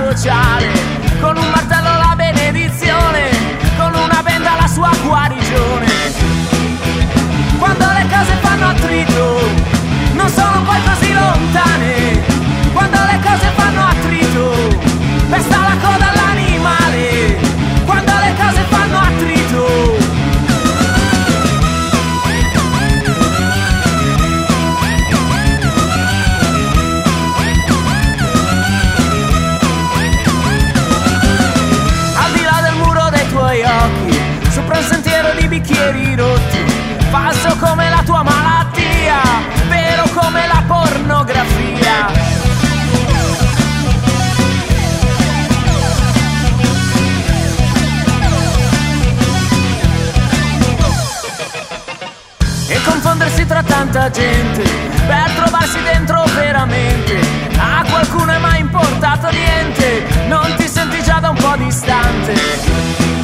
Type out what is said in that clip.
sociale, con un martello la benedizione, con una benda la sua guarigione. Quando le cose fanno attrito, non sono poi così lontane. Quando le cose fanno attrito, pesta la coda all'animale. Quando le cose fanno attrito. Al di là del muro dei tuoi occhi, sopra un sentiero di bicchieri rotti, falso come la tua malattia, vero come la pornografia. E confondersi tra tanta gente per trovarsi dentro veramente. A qualcuno è mai importato niente, non ti senti già da un po' distante.